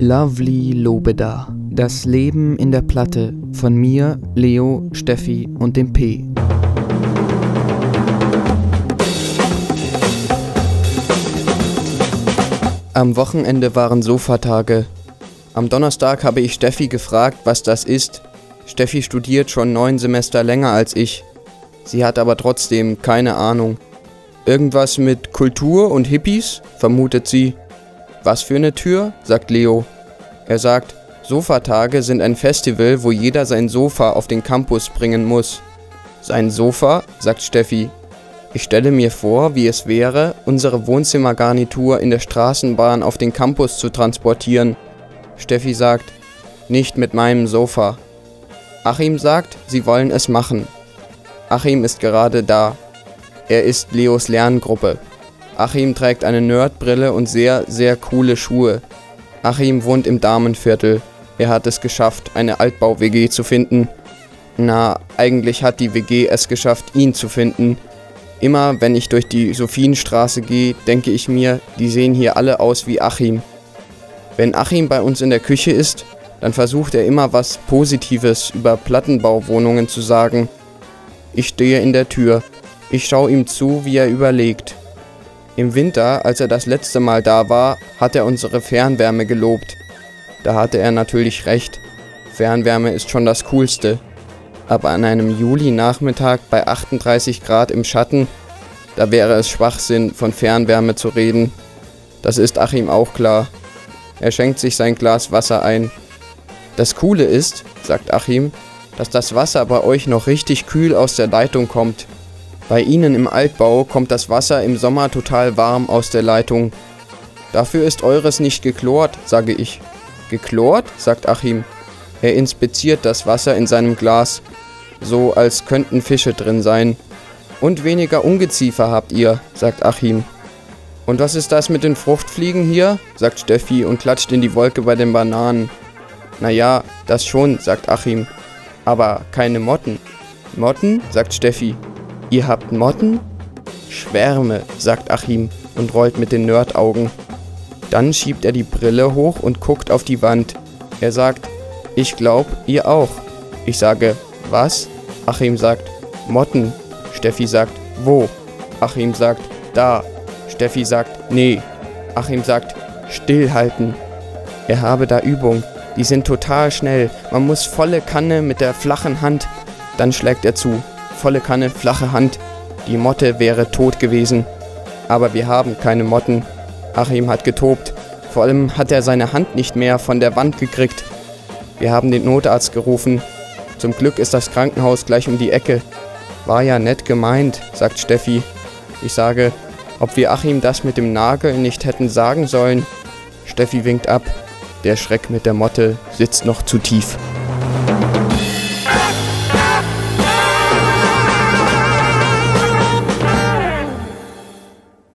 Lovely Lobeda. Das Leben in der Platte von mir, Leo, Steffi und dem P. Am Wochenende waren Sofatage. Am Donnerstag habe ich Steffi gefragt, was das ist. Steffi studiert schon 9 Semester länger als ich. Sie hat aber trotzdem keine Ahnung. Irgendwas mit Kultur und Hippies, vermutet sie. Was für eine Tür, sagt Leo. Er sagt, Sofatage sind ein Festival, wo jeder sein Sofa auf den Campus bringen muss. Sein Sofa, sagt Steffi. Ich stelle mir vor, wie es wäre, unsere Wohnzimmergarnitur in der Straßenbahn auf den Campus zu transportieren. Steffi sagt, nicht mit meinem Sofa. Achim sagt, sie wollen es machen. Achim ist gerade da. Er ist Leos Lerngruppe. Achim trägt eine Nerdbrille und sehr, sehr coole Schuhe. Achim wohnt im Damenviertel. Er hat es geschafft, eine Altbau-WG zu finden. Na, eigentlich hat die WG es geschafft, ihn zu finden. Immer wenn ich durch die Sophienstraße gehe, denke ich mir, die sehen hier alle aus wie Achim. Wenn Achim bei uns in der Küche ist, dann versucht er immer was Positives über Plattenbauwohnungen zu sagen. Ich stehe in der Tür. Ich schaue ihm zu, wie er überlegt. Im Winter, als er das letzte Mal da war, hat er unsere Fernwärme gelobt. Da hatte er natürlich recht. Fernwärme ist schon das Coolste. Aber an einem Juli-Nachmittag bei 38 Grad im Schatten, da wäre es Schwachsinn, von Fernwärme zu reden. Das ist Achim auch klar. Er schenkt sich sein Glas Wasser ein. Das Coole ist, sagt Achim, dass das Wasser bei euch noch richtig kühl aus der Leitung kommt. Bei ihnen im Altbau kommt das Wasser im Sommer total warm aus der Leitung. Dafür ist eures nicht geklort, sage ich. Geklort? Sagt Achim. Er inspiziert das Wasser in seinem Glas, so als könnten Fische drin sein. Und weniger Ungeziefer habt ihr, sagt Achim. Und was ist das mit den Fruchtfliegen hier? Sagt Steffi und klatscht in die Wolke bei den Bananen. Naja, das schon, sagt Achim. Aber keine Motten. Motten? Sagt Steffi. Ihr habt Motten? Schwärme, sagt Achim und rollt mit den Nerdaugen. Dann schiebt er die Brille hoch und guckt auf die Wand. Er sagt, ich glaub, ihr auch. Ich sage, was? Achim sagt, Motten. Steffi sagt, wo? Achim sagt, da. Steffi sagt, nee. Achim sagt, stillhalten. Er habe da Übung. Die sind total schnell. Man muss volle Kanne mit der flachen Hand. Dann schlägt er zu. Volle Kanne, flache Hand. Die Motte wäre tot gewesen. Aber wir haben keine Motten. Achim hat getobt. Vor allem hat er seine Hand nicht mehr von der Wand gekriegt. Wir haben den Notarzt gerufen. Zum Glück ist das Krankenhaus gleich um die Ecke. War ja nett gemeint, sagt Steffi. Ich sage, ob wir Achim das mit dem Nagel nicht hätten sagen sollen. Steffi winkt ab. Der Schreck mit der Motte sitzt noch zu tief.